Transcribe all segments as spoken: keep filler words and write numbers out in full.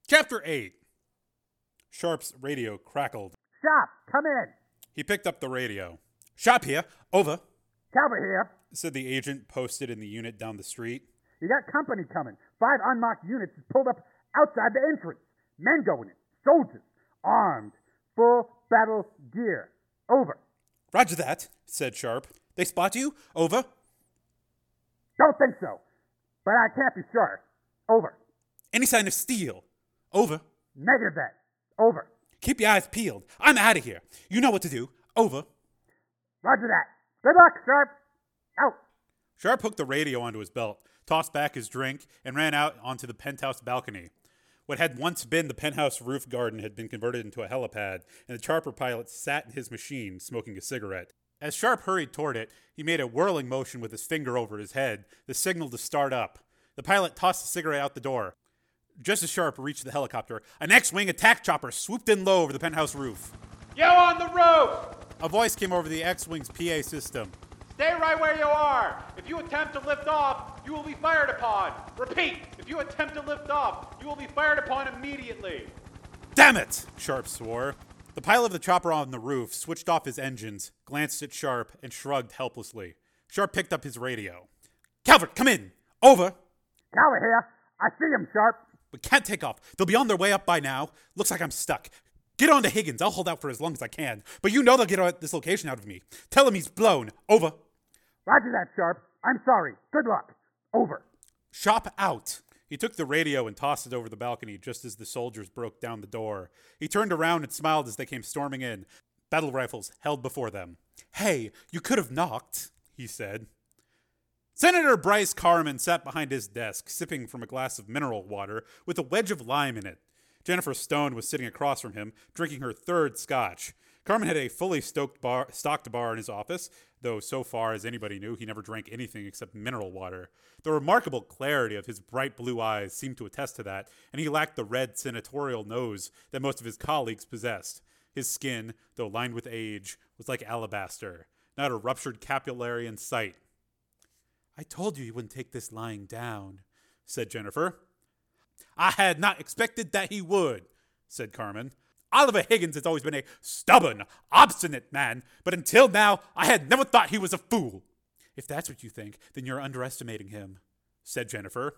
Chapter eight. Sharp's radio crackled. Sharp, come in. He picked up the radio. Sharp here. Over, Calvert here. said the agent posted in the unit down the street. You got company coming. Five unmarked units is pulled up outside the entrance. Men going in. Soldiers. Armed. Full battle gear. Over. Roger that, said Sharp. They spot you? Over. Don't think so. But I can't be sure. Over. Any sign of steel? Over. Negative that. Over. Keep your eyes peeled. I'm out of here. You know what to do. Over. Roger that. Good luck, Sharp. Out. Sharp hooked the radio onto his belt, tossed back his drink, and ran out onto the penthouse balcony. What had once been the penthouse roof garden had been converted into a helipad, and the charter pilot sat in his machine, smoking a cigarette. As Sharp hurried toward it, he made a whirling motion with his finger over his head, the signal to start up. The pilot tossed the cigarette out the door. Just as Sharp reached the helicopter, an X-wing attack chopper swooped in low over the penthouse roof. You on the roof! A voice came over the X-wing's P A system. Stay right where you are. If you attempt to lift off, you will be fired upon. Repeat, if you attempt to lift off, you will be fired upon immediately. Damn it! Sharp swore. The pilot of the chopper on the roof switched off his engines, glanced at Sharp, and shrugged helplessly. Sharp picked up his radio. Calvert, come in! Over! Calvert here. I see him, Sharp. We can't take off. They'll be on their way up by now. Looks like I'm stuck. Get on to Higgins. I'll hold out for as long as I can. But you know they'll get this location out of me. Tell him he's blown. Over. Roger that, Sharp. I'm sorry. Good luck. Over. Shop out. He took the radio and tossed it over the balcony just as the soldiers broke down the door. He turned around and smiled as they came storming in, battle rifles held before them. Hey, you could have knocked, he said. Senator Bryce Carman sat behind his desk, sipping from a glass of mineral water with a wedge of lime in it. Jennifer Stone was sitting across from him, drinking her third scotch. Carman had a fully stoked bar, stocked bar in his office, though so far as anybody knew, he never drank anything except mineral water. The remarkable clarity of his bright blue eyes seemed to attest to that, and he lacked the red senatorial nose that most of his colleagues possessed. His skin, though lined with age, was like alabaster, not a ruptured capillary in sight. I told you you wouldn't take this lying down, said Jennifer. I had not expected that he would, said Carman. Oliver Higgins has always been a stubborn, obstinate man, but until now, I had never thought he was a fool. If that's what you think, then you're underestimating him, said Jennifer.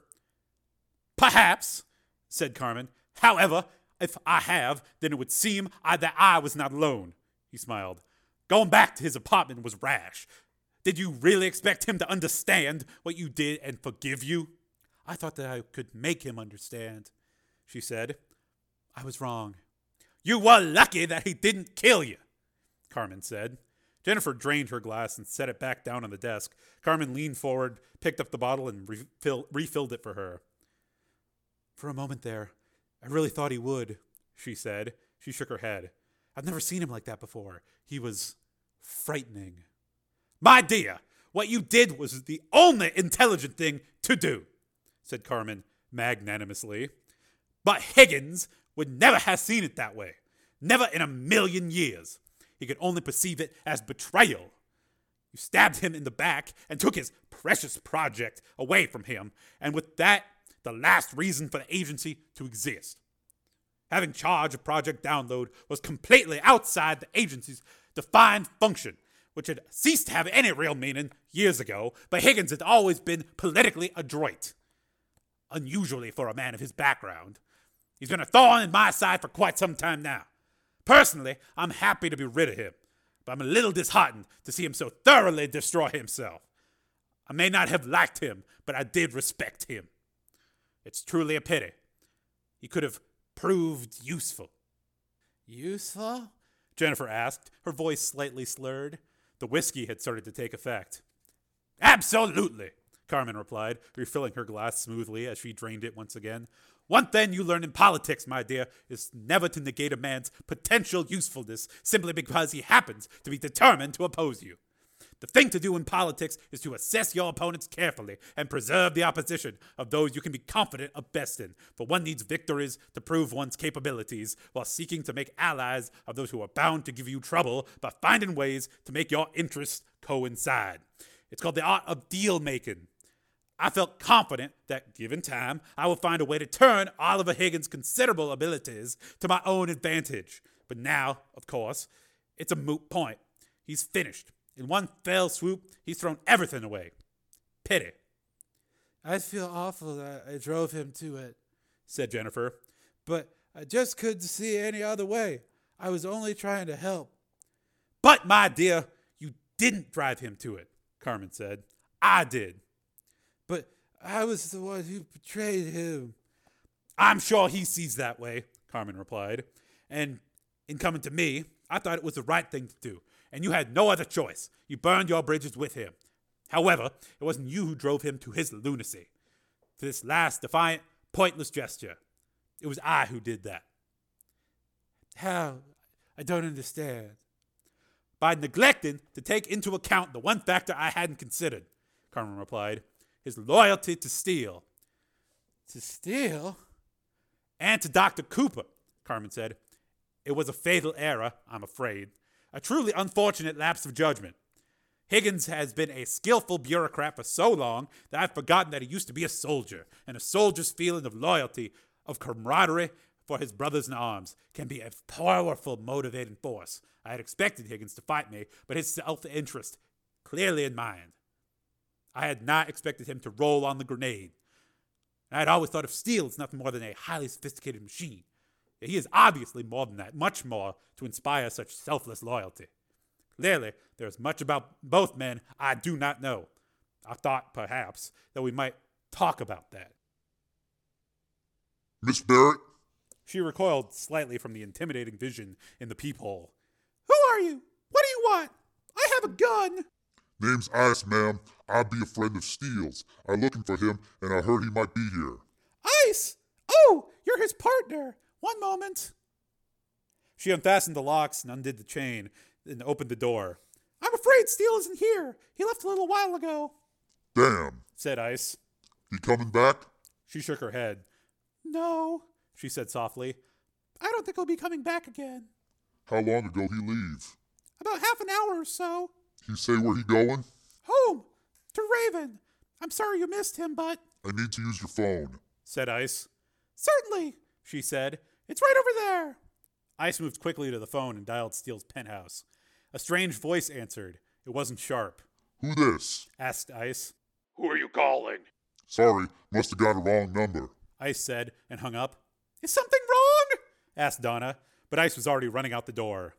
Perhaps, said Carman. However, if I have, then it would seem I, that I was not alone, he smiled. Going back to his apartment was rash. Did you really expect him to understand what you did and forgive you? I thought that I could make him understand, she said. I was wrong. You were lucky that he didn't kill you, Carman said. Jennifer drained her glass and set it back down on the desk. Carman leaned forward, picked up the bottle, and refill, refilled it for her. For a moment there, I really thought he would, she said. She shook her head. I've never seen him like that before. He was frightening. My dear, what you did was the only intelligent thing to do, said Carman magnanimously. But Higgins would never have seen it that way. Never in a million years. He could only perceive it as betrayal. You stabbed him in the back and took his precious project away from him, and with that, the last reason for the agency to exist. Having charge of Project Download was completely outside the agency's defined function, which had ceased to have any real meaning years ago, but Higgins had always been politically adroit. Unusually for a man of his background. He's been a thorn in my side for quite some time now. Personally, I'm happy to be rid of him, but I'm a little disheartened to see him so thoroughly destroy himself. I may not have liked him, but I did respect him. It's truly a pity. He could have proved useful. Useful? Jennifer asked, her voice slightly slurred. The whiskey had started to take effect. Absolutely, Carman replied, refilling her glass smoothly as she drained it once again. One thing you learn in politics, my dear, is never to negate a man's potential usefulness simply because he happens to be determined to oppose you. The thing to do in politics is to assess your opponents carefully and preserve the opposition of those you can be confident of besting, for one needs victories to prove one's capabilities while seeking to make allies of those who are bound to give you trouble by finding ways to make your interests coincide. It's called the art of deal-making. I felt confident that, given time, I would find a way to turn Oliver Higgins' considerable abilities to my own advantage. But now, of course, it's a moot point. He's finished. In one fell swoop, he's thrown everything away. Pity. I feel awful that I drove him to it, said Jennifer, but I just couldn't see any other way. I was only trying to help. But, my dear, you didn't drive him to it, Carmen said. I did. But I was the one who betrayed him. I'm sure he sees that way, Carmen replied. And in coming to me, I thought it was the right thing to do. And you had no other choice. You burned your bridges with him. However, it wasn't you who drove him to his lunacy. To this last defiant, pointless gesture. It was I who did that. How? I don't understand. By neglecting to take into account the one factor I hadn't considered, Carmen replied. His loyalty to Steele. To Steele? And to Doctor Cooper, Carmen said. It was a fatal error, I'm afraid. A truly unfortunate lapse of judgment. Higgins has been a skillful bureaucrat for so long that I've forgotten that he used to be a soldier, and a soldier's feeling of loyalty, of camaraderie for his brothers in arms, can be a powerful motivating force. I had expected Higgins to fight me, but his self-interest clearly in mind. I had not expected him to roll on the grenade. I had always thought of Steele as nothing more than a highly sophisticated machine. He is obviously more than that, much more to inspire such selfless loyalty. Clearly, there is much about both men I do not know. I thought, perhaps, that we might talk about that. Miss Barrett? She recoiled slightly from the intimidating vision in the peephole. Who are you? What do you want? I have a gun. Name's Ice, ma'am. I be a friend of Steele's. I'm looking for him, and I heard he might be here. Ice! Oh, you're his partner. One moment. She unfastened the locks and undid the chain, and opened the door. I'm afraid Steele isn't here. He left a little while ago. Damn, said Ice. He coming back? She shook her head. No, she said softly. I don't think he'll be coming back again. How long ago he leave? About half an hour or so. He say where he going? Home. To Raven. I'm sorry you missed him, but... I need to use your phone, said Ice. Certainly, she said. It's right over there. Ice moved quickly to the phone and dialed Steele's penthouse. A strange voice answered. It wasn't Sharp. Who this? Asked Ice. Who are you calling? Sorry, must have got a wrong number. Ice said and hung up. Is something wrong? Asked Donna, but Ice was already running out the door.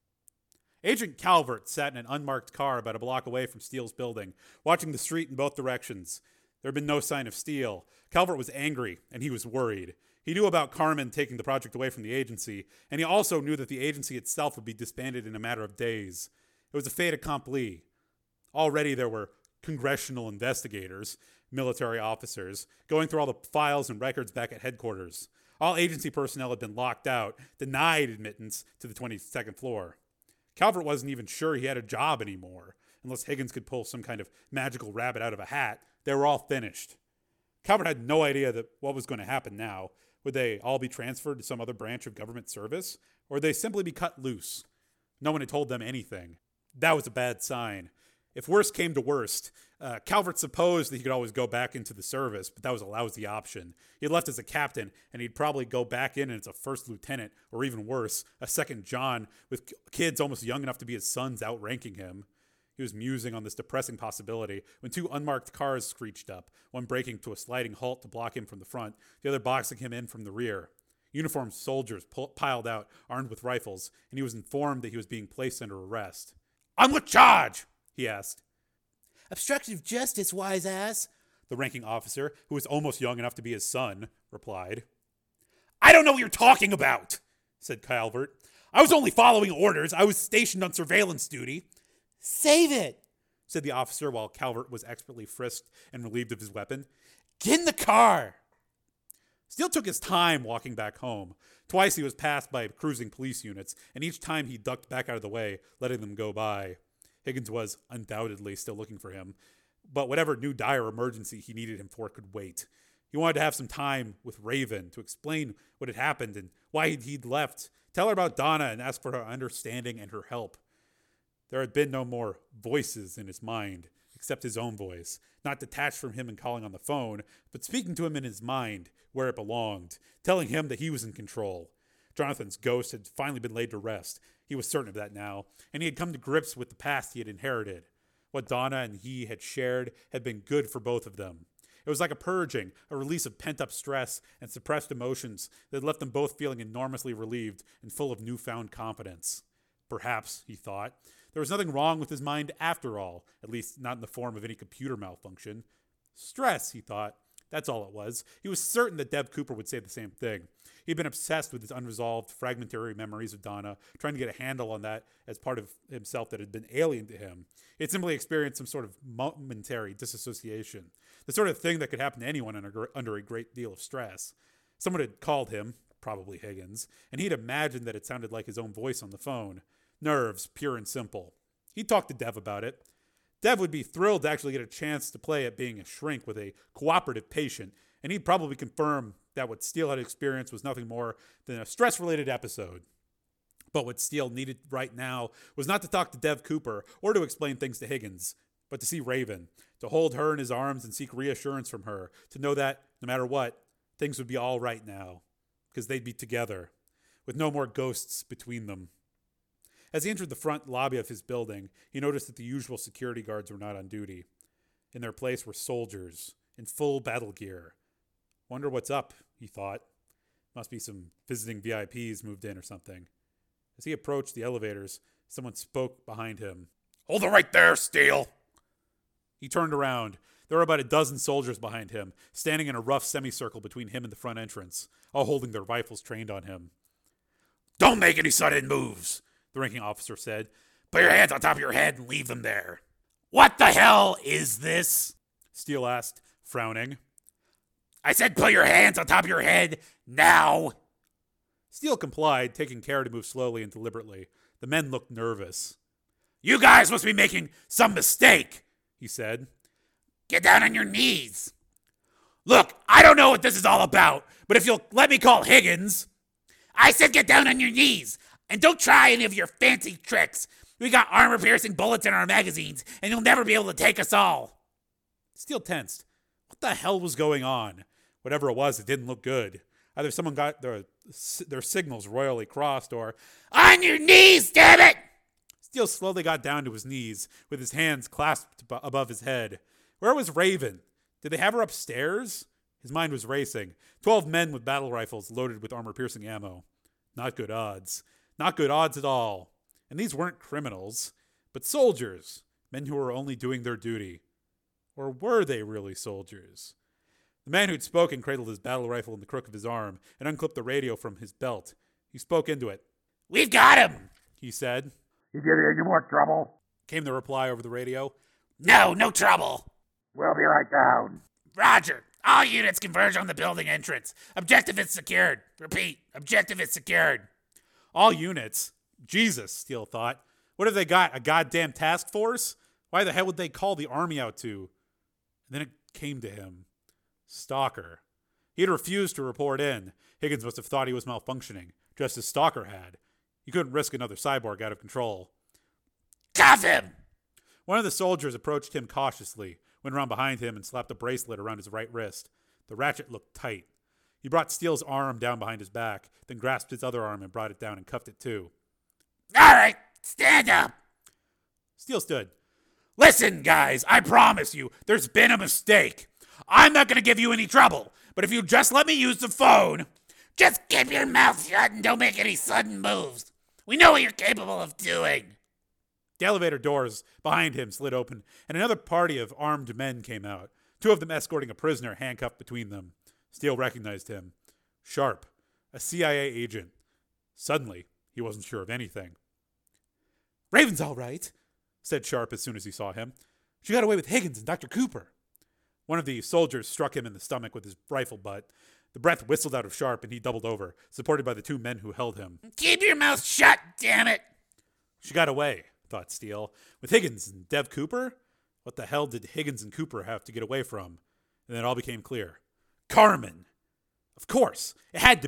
Agent Calvert sat in an unmarked car about a block away from Steele's building, watching the street in both directions. There had been no sign of Steele. Calvert was angry, and he was worried. He knew about Carmen taking the project away from the agency, and he also knew that the agency itself would be disbanded in a matter of days. It was a fait accompli. Already there were congressional investigators, military officers, going through all the files and records back at headquarters. All agency personnel had been locked out, denied admittance to the twenty-second floor. Calvert wasn't even sure he had a job anymore. Unless Higgins could pull some kind of magical rabbit out of a hat, they were all finished. Calvert had no idea that what was going to happen now. Would they all be transferred to some other branch of government service? Or would they simply be cut loose? No one had told them anything. That was a bad sign. If worst came to worst, uh, Calvert supposed that he could always go back into the service, but that was a lousy option. He had left as a captain, and he'd probably go back in as a first lieutenant, or even worse, a second John, with kids almost young enough to be his sons outranking him. He was musing on this depressing possibility when two unmarked cars screeched up, one braking to a sliding halt to block him from the front, the other boxing him in from the rear. Uniformed soldiers pu- piled out, armed with rifles, and he was informed that he was being placed under arrest. "On what charge?" he asked. "Obstruction of justice, wise ass," the ranking officer, who was almost young enough to be his son, replied. "I don't know what you're talking about," said Calvert. "I was only following orders. I was stationed on surveillance duty." "Save it," said the officer while Calvert was expertly frisked and relieved of his weapon. "Get in the car." Steele took his time walking back home. Twice he was passed by cruising police units, and each time he ducked back out of the way, letting them go by. Higgins was undoubtedly still looking for him, but whatever new dire emergency he needed him for could wait. He wanted to have some time with Raven to explain what had happened and why he'd left, tell her about Donna and ask for her understanding and her help. There had been no more voices in his mind, except his own voice, not detached from him and calling on the phone, but speaking to him in his mind, where it belonged, telling him that he was in control. Jonathan's ghost had finally been laid to rest. He was certain of that now, and he had come to grips with the past he had inherited. What Donna and he had shared had been good for both of them. It was like a purging, a release of pent-up stress and suppressed emotions that left them both feeling enormously relieved and full of newfound confidence. Perhaps, he thought, there was nothing wrong with his mind after all, at least not in the form of any computer malfunction. Stress, he thought. That's all it was. He was certain that Dev Cooper would say the same thing. He'd been obsessed with his unresolved, fragmentary memories of Donna, trying to get a handle on that as part of himself that had been alien to him. He had simply experienced some sort of momentary disassociation, the sort of thing that could happen to anyone under, under a great deal of stress. Someone had called him, probably Higgins, and he'd imagined that it sounded like his own voice on the phone. Nerves, pure and simple. He'd talk to Dev about it. Dev would be thrilled to actually get a chance to play at being a shrink with a cooperative patient, and he'd probably confirm that what Steele had experienced was nothing more than a stress-related episode. But what Steele needed right now was not to talk to Dev Cooper or to explain things to Higgins, but to see Raven, to hold her in his arms and seek reassurance from her, to know that, no matter what, things would be all right now, because they'd be together, with no more ghosts between them. As he entered the front lobby of his building, he noticed that the usual security guards were not on duty. In their place were soldiers, in full battle gear. Wonder what's up, he thought. Must be some visiting V I Ps moved in or something. As he approached the elevators, someone spoke behind him. "Hold it right there, Steele!" He turned around. There were about a dozen soldiers behind him, standing in a rough semicircle between him and the front entrance, all holding their rifles trained on him. "Don't make any sudden moves," the ranking officer said. "Put your hands on top of your head and leave them there." "What the hell is this?" Steele asked, frowning. "I said put your hands on top of your head, now!" Steele complied, taking care to move slowly and deliberately. The men looked nervous. "You guys must be making some mistake," he said. "Get down on your knees." "Look, I don't know what this is all about, but if you'll let me call Higgins..." "I said get down on your knees, and don't try any of your fancy tricks. We got armor-piercing bullets in our magazines, and you'll never be able to take us all." Steele tensed. What the hell was going on? Whatever it was, it didn't look good. Either someone got their, their signals royally crossed, or... "On your knees, damn it!" Steele slowly got down to his knees, with his hands clasped above his head. Where was Raven? Did they have her upstairs? His mind was racing. Twelve men with battle rifles loaded with armor-piercing ammo. Not good odds. Not good odds at all. And these weren't criminals, but soldiers. Men who were only doing their duty. Or were they really soldiers? The man who'd spoken cradled his battle rifle in the crook of his arm and unclipped the radio from his belt. He spoke into it. "We've got him," he said. You get in any more trouble? Came the reply over the radio. "No, no trouble." We'll be right down. "Roger. All units converge on the building entrance. Objective is secured. Repeat, objective is secured." All units? Jesus, Steele thought. What have they got, a goddamn task force? Why the hell would they call the army out to? And then it came to him. Stalker. He had refused to report in. Higgins must have thought he was malfunctioning, just as Stalker had. He couldn't risk another cyborg out of control. "Cuff him!" One of the soldiers approached him cautiously, went around behind him and slapped a bracelet around his right wrist. The ratchet looked tight. He brought Steele's arm down behind his back, then grasped his other arm and brought it down and cuffed it too. "All right, stand up." Steele stood. "Listen, guys, I promise you, there's been a mistake. I'm not going to give you any trouble, but if you just let me use the phone..." "Just keep your mouth shut and don't make any sudden moves. We know what you're capable of doing." The elevator doors behind him slid open, and another party of armed men came out, two of them escorting a prisoner handcuffed between them. Steele recognized him. Sharp, a C I A agent. Suddenly, he wasn't sure of anything. "Raven's all right," said Sharp as soon as he saw him. "She got away with Higgins and Doctor Cooper." One of the soldiers struck him in the stomach with his rifle butt. The breath whistled out of Sharp, and he doubled over, supported by the two men who held him. "Keep your mouth shut, damn it!" She got away, thought Steele. With Higgins and Dev Cooper? What the hell did Higgins and Cooper have to get away from? And then it all became clear. Carmen! Of course, it had to be.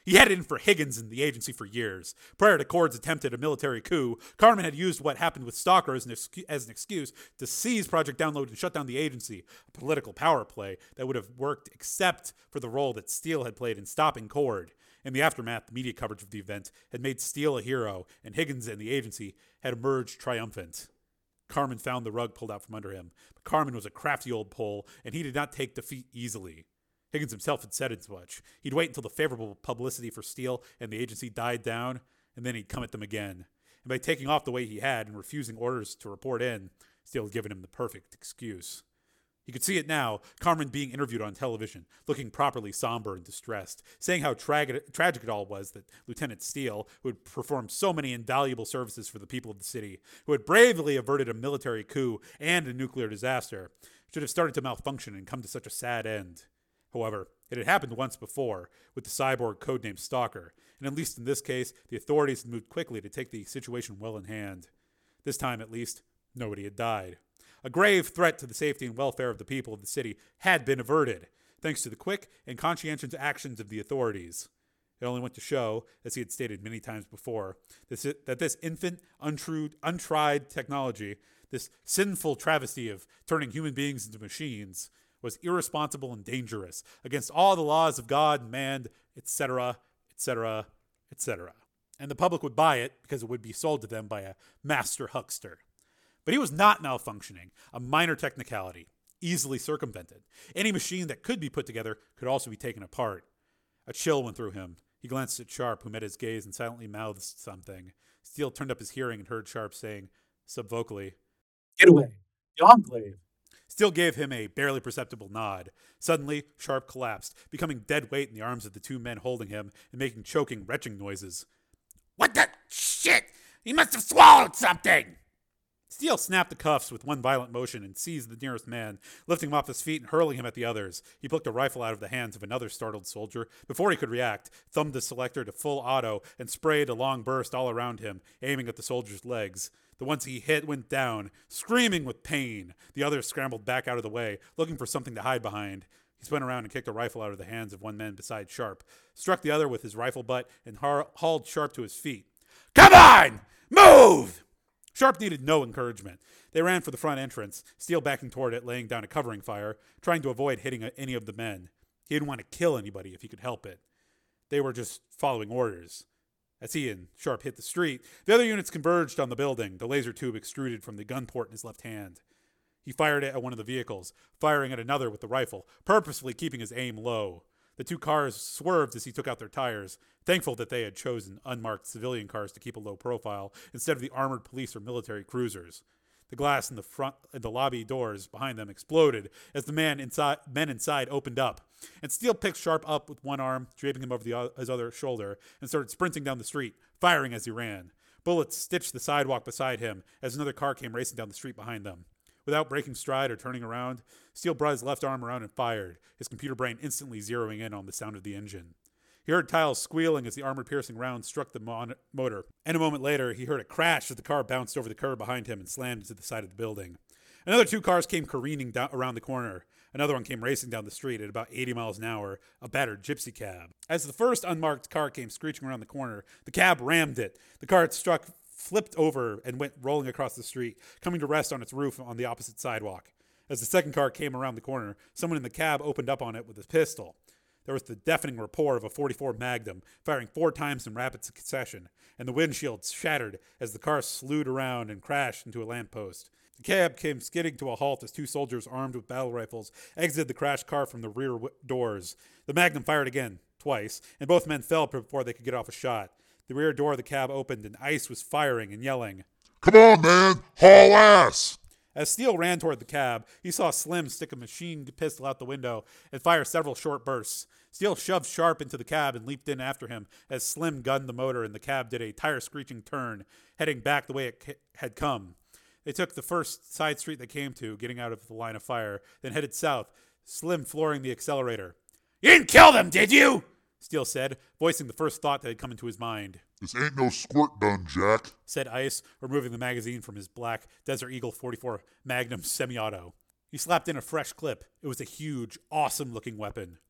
He had it in for Higgins and the agency for years. Prior to Cord's attempt at a military coup, Carmen had used what happened with Stalker as an, excu- as an excuse to seize Project Download and shut down the agency, a political power play that would have worked except for the role that Steele had played in stopping Cord. In the aftermath, the media coverage of the event had made Steele a hero, and Higgins and the agency had emerged triumphant. Carmen found the rug pulled out from under him, but Carmen was a crafty old Pole, and he did not take defeat easily. Higgins himself had said as much. He'd wait until the favorable publicity for Steele and the agency died down, and then he'd come at them again. And by taking off the way he had and refusing orders to report in, Steele had given him the perfect excuse. He could see it now, Carmen being interviewed on television, looking properly somber and distressed, saying how tra- tragic it all was that Lieutenant Steele, who had performed so many invaluable services for the people of the city, who had bravely averted a military coup and a nuclear disaster, should have started to malfunction and come to such a sad end. However, it had happened once before, with the cyborg codenamed Stalker, and at least in this case, the authorities had moved quickly to take the situation well in hand. This time, at least, nobody had died. A grave threat to the safety and welfare of the people of the city had been averted, thanks to the quick and conscientious actions of the authorities. It only went to show, as he had stated many times before, this, that this infant, untrue, untried technology, this sinful travesty of turning human beings into machines, was irresponsible and dangerous against all the laws of God and man, et cetera, et cetera, et cetera. And the public would buy it because it would be sold to them by a master huckster. But he was not malfunctioning, a minor technicality, easily circumvented. Any machine that could be put together could also be taken apart. A chill went through him. He glanced at Sharp, who met his gaze and silently mouthed something. Steele turned up his hearing and heard Sharp saying, subvocally, "Get away. The Enclave." Steele gave him a barely perceptible nod. Suddenly, Sharp collapsed, becoming dead weight in the arms of the two men holding him and making choking, retching noises. What the shit? He must have swallowed something! Steele snapped the cuffs with one violent motion and seized the nearest man, lifting him off his feet and hurling him at the others. He plucked a rifle out of the hands of another startled soldier. Before he could react, thumbed the selector to full auto and sprayed a long burst all around him, aiming at the soldier's legs. The ones he hit went down, screaming with pain. The others scrambled back out of the way, looking for something to hide behind. He spun around and kicked a rifle out of the hands of one man beside Sharp, struck the other with his rifle butt, and ha- hauled Sharp to his feet. Come on! Move! Sharp needed no encouragement. They ran for the front entrance, Steele backing toward it, laying down a covering fire, trying to avoid hitting any of the men. He didn't want to kill anybody if he could help it. They were just following orders. As he and Sharp hit the street, the other units converged on the building, the laser tube extruded from the gun port in his left hand. He fired it at one of the vehicles, firing at another with the rifle, purposefully keeping his aim low. The two cars swerved as he took out their tires, thankful that they had chosen unmarked civilian cars to keep a low profile instead of the armored police or military cruisers. The glass in the front in the lobby doors behind them exploded as the man inside, men inside opened up. And Steele picked Sharp up with one arm, draping him over the, his other shoulder, and started sprinting down the street, firing as he ran. Bullets stitched the sidewalk beside him as another car came racing down the street behind them. Without breaking stride or turning around, Steele brought his left arm around and fired, his computer brain instantly zeroing in on the sound of the engine. He heard tiles squealing as the armor-piercing round struck the mon- motor, and a moment later, he heard a crash as the car bounced over the curb behind him and slammed into the side of the building. Another two cars came careening down around the corner. Another one came racing down the street at about eighty miles an hour, a battered gypsy cab. As the first unmarked car came screeching around the corner, the cab rammed it. The car it struck flipped over and went rolling across the street, coming to rest on its roof on the opposite sidewalk. As the second car came around the corner, someone in the cab opened up on it with a pistol. There was the deafening rapport of a forty-four Magnum, firing four times in rapid succession, and the windshield shattered as the car slewed around and crashed into a lamppost. The cab came skidding to a halt as two soldiers armed with battle rifles exited the crashed car from the rear w- doors. The Magnum fired again, twice, and both men fell before they could get off a shot. The rear door of the cab opened, and Ice was firing and yelling, "Come on, man! Haul ass!" As Steele ran toward the cab, he saw Slim stick a machine pistol out the window and fire several short bursts. Steele shoved Sharp into the cab and leaped in after him as Slim gunned the motor and the cab did a tire-screeching turn, heading back the way it had come. They took the first side street they came to, getting out of the line of fire, then headed south, Slim flooring the accelerator. You didn't kill them, did you? Steele said, voicing the first thought that had come into his mind. "This ain't no squirt gun, Jack," said Ice, removing the magazine from his black Desert Eagle forty-four Magnum semi-auto. He slapped in a fresh clip. It was a huge, awesome-looking weapon.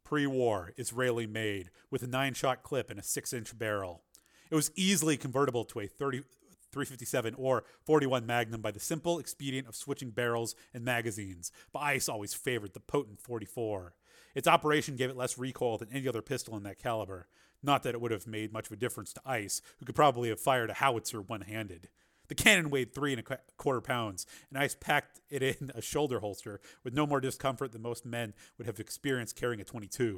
pre-war, Israeli-made, with a nine-shot clip and a six-inch barrel. It was easily convertible to a thirty, three fifty-seven or forty-one Magnum by the simple expedient of switching barrels and magazines, but ICE always favored the potent forty-four. Its operation gave it less recoil than any other pistol in that caliber. Not that it would have made much of a difference to ICE, who could probably have fired a howitzer one-handed. The cannon weighed three and a quarter pounds, and ICE packed it in a shoulder holster with no more discomfort than most men would have experienced carrying a twenty-two.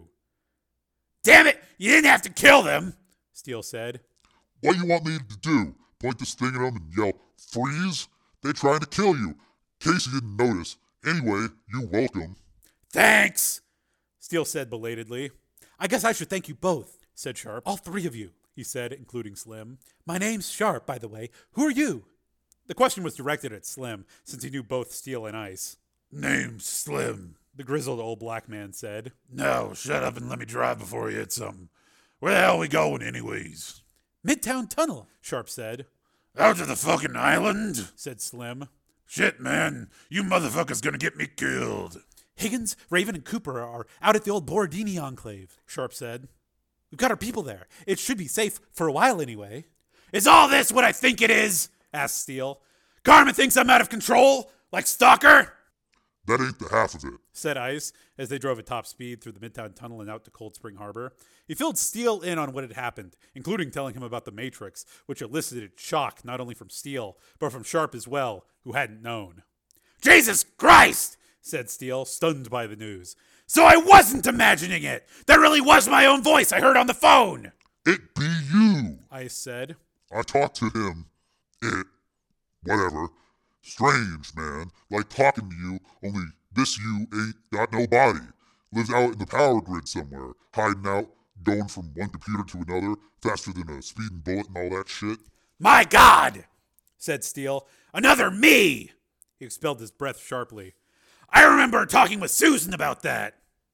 Damn it! You didn't have to kill them, Steele said. What do you want me to do? Point this thing at them and yell, freeze? They're trying to kill you. In case you didn't notice. Anyway, you're welcome. Thanks, Steele said belatedly. I guess I should thank you both, said Sharp. All three of you, he said, including Slim. My name's Sharp, by the way. Who are you? The question was directed at Slim, since he knew both Steele and ICE. Name's Slim, the grizzled old black man said. No, shut up and let me drive before you hit something. Where the hell are we going anyways? Midtown Tunnel, Sharp said. Out to the fucking island? Said Slim. Shit, man. You motherfuckers gonna get me killed. Higgins, Raven, and Cooper are out at the old Borodini Enclave, Sharp said. We've got our people there. It should be safe for a while anyway. Is all this what I think it is? Asked Steele. Carmen thinks I'm out of control? Like Stalker? That ain't the half of it, said ICE as they drove at top speed through the Midtown Tunnel and out to Cold Spring Harbor. He filled Steele in on what had happened, including telling him about the Matrix, which elicited shock not only from Steele, but from Sharp as well, who hadn't known. Jesus Christ, said Steele, stunned by the news. So I wasn't imagining it. That really was my own voice I heard on the phone. It be you, ICE said. I talked to him. It. Whatever. Strange, man. Like talking to you, only this you ain't got no body. Lives out in the power grid somewhere, hiding out, going from one computer to another, faster than a speeding bullet and all that shit. My God, said Steele. Another me. He expelled his breath sharply. I remember talking with Susan about that.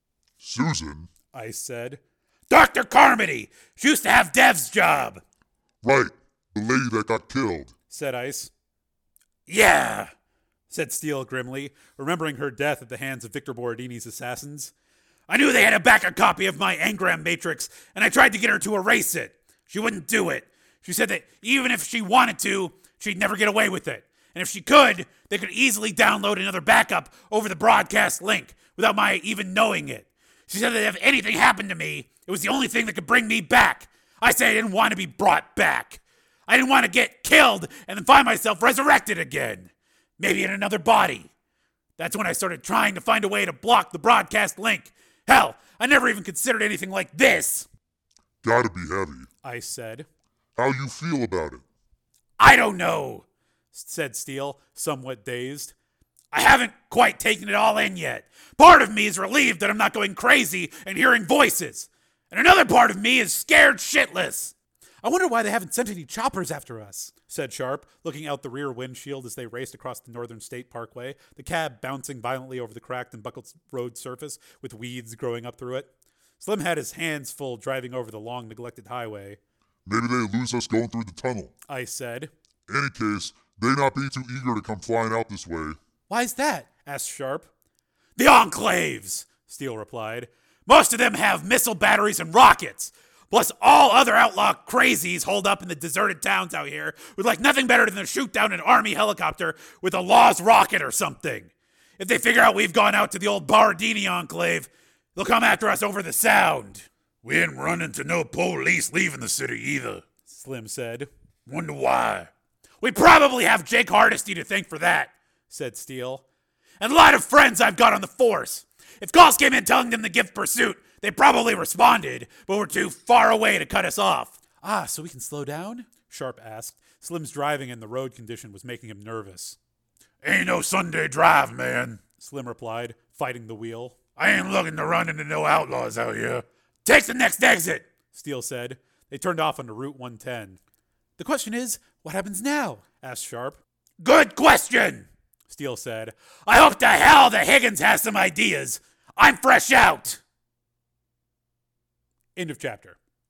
Susan? ICE said. Doctor Carmody. She used to have Dev's job. Right. The lady that got killed, said ICE. Yeah, said Steele grimly, remembering her death at the hands of Victor Borodini's assassins. I knew they had a backup copy of my engram matrix, and I tried to get her to erase it. She wouldn't do it. She said that even if she wanted to, she'd never get away with it. And if she could, they could easily download another backup over the broadcast link without my even knowing it. She said that if anything happened to me, it was the only thing that could bring me back. I said I didn't want to be brought back. I didn't want to get killed and then find myself resurrected again. Maybe in another body. That's when I started trying to find a way to block the broadcast link. Hell, I never even considered anything like this. Gotta be heavy, ICE said. How you feel about it? I don't know, said Steele, somewhat dazed. I haven't quite taken it all in yet. Part of me is relieved that I'm not going crazy and hearing voices. And another part of me is scared shitless. I wonder why they haven't sent any choppers after us, said Sharp, looking out the rear windshield as they raced across the Northern State Parkway, the cab bouncing violently over the cracked and buckled road surface with weeds growing up through it. Slim had his hands full driving over the long neglected highway. Maybe they lose us going through the tunnel, ICE said. Any case, they not be too eager to come flying out this way. Why's that? Asked Sharp. The Enclaves, Steele replied. Most of them have missile batteries and rockets. Plus all other outlaw crazies holed up in the deserted towns out here would like nothing better than to shoot down an army helicopter with a Law's rocket or something. If they figure out we've gone out to the old Borodini Enclave, they'll come after us over the sound. We ain't run into no police leaving the city either, Slim said. Wonder why. We probably have Jake Hardesty to thank for that, said Steele. And a lot of friends I've got on the force. If calls came in telling them to give pursuit, they probably responded, but were too far away to cut us off. Ah, so we can slow down? Sharp asked. Slim's driving and the road condition was making him nervous. Ain't no Sunday drive, man, Slim replied, fighting the wheel. I ain't looking to run into no outlaws out here. Take the next exit, Steele said. They turned off onto Route one ten. The question is, what happens now? Asked Sharp. Good question, Steele said. I hope to hell that Higgins has some ideas. I'm fresh out. End of chapter.